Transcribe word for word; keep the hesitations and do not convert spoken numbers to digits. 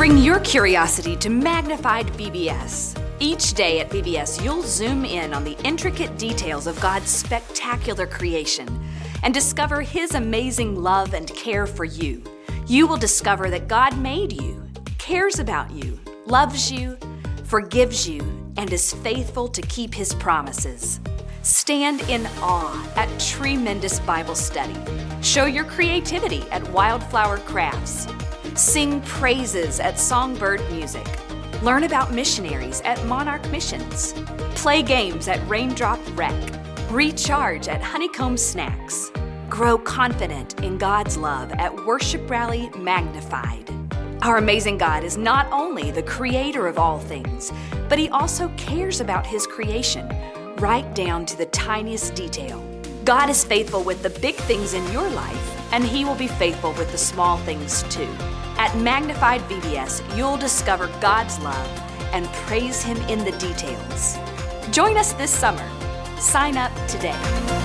Bring your curiosity to Magnified V B S. Each day at V B S, you'll zoom in on the intricate details of God's spectacular creation and discover His amazing love and care for you. You will discover that God made you, cares about you, loves you, forgives you, and is faithful to keep His promises. Stand in awe at Tremendous Bible Study. Show your creativity at Wildflower Crafts. Sing praises at Songbird Music. Learn about missionaries at Monarch Missions. Play games at Raindrop Rec. Recharge at Honeycomb Snacks. Grow confident in God's love at Worship Rally Magnified. Our amazing God is not only the creator of all things, but He also cares about His creation, right down to the tiniest detail. God is faithful with the big things in your life, and He will be faithful with the small things too. At Magnified V B S, you'll discover God's love and praise Him in the details. Join us this summer. Sign up today.